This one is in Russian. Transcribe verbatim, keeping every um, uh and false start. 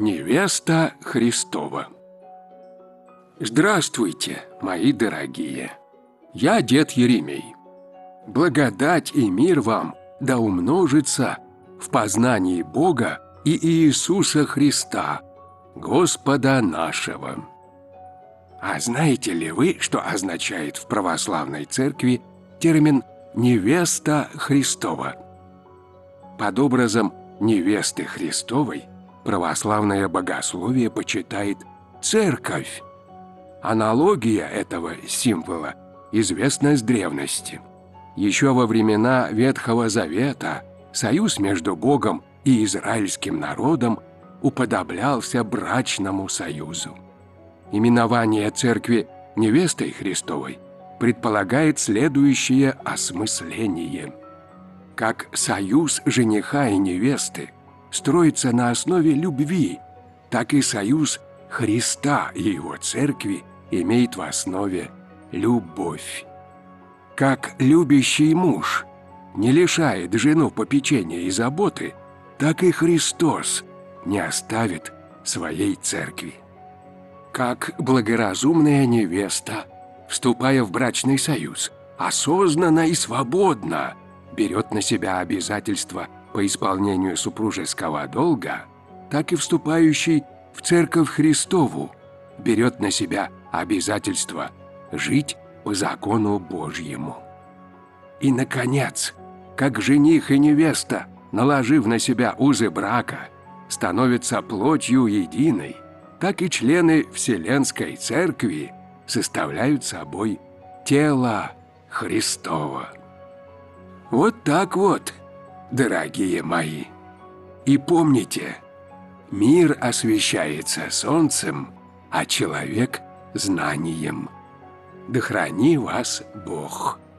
Невеста Христова. Здравствуйте, мои дорогие! Я дед Еремей. Благодать и мир вам да умножится в познании Бога и Иисуса Христа, Господа нашего. А знаете ли вы, что означает в православной церкви термин «невеста Христова»? Под образом невесты Христовой православное богословие почитает церковь. Аналогия этого символа известна с древности. Еще во времена Ветхого Завета союз между Богом и израильским народом уподоблялся брачному союзу. Именование церкви невестой Христовой предполагает следующее осмысление. Как союз жениха и невесты строится на основе любви, так и союз Христа и Его церкви имеет в основе любовь. Как любящий муж не лишает жену попечения и заботы, так и Христос не оставит своей церкви. Как благоразумная невеста, вступая в брачный союз, осознанно и свободно берет на себя обязательства по исполнению супружеского долга, так и вступающий в Церковь Христову берет на себя обязательство жить по закону Божьему. И, наконец, как жених и невеста, наложив на себя узы брака, становятся плотью единой, так и члены Вселенской Церкви составляют собой тело Христово. Вот так вот, дорогие мои. И помните, мир освещается солнцем, а человек – знанием. Да храни вас Бог!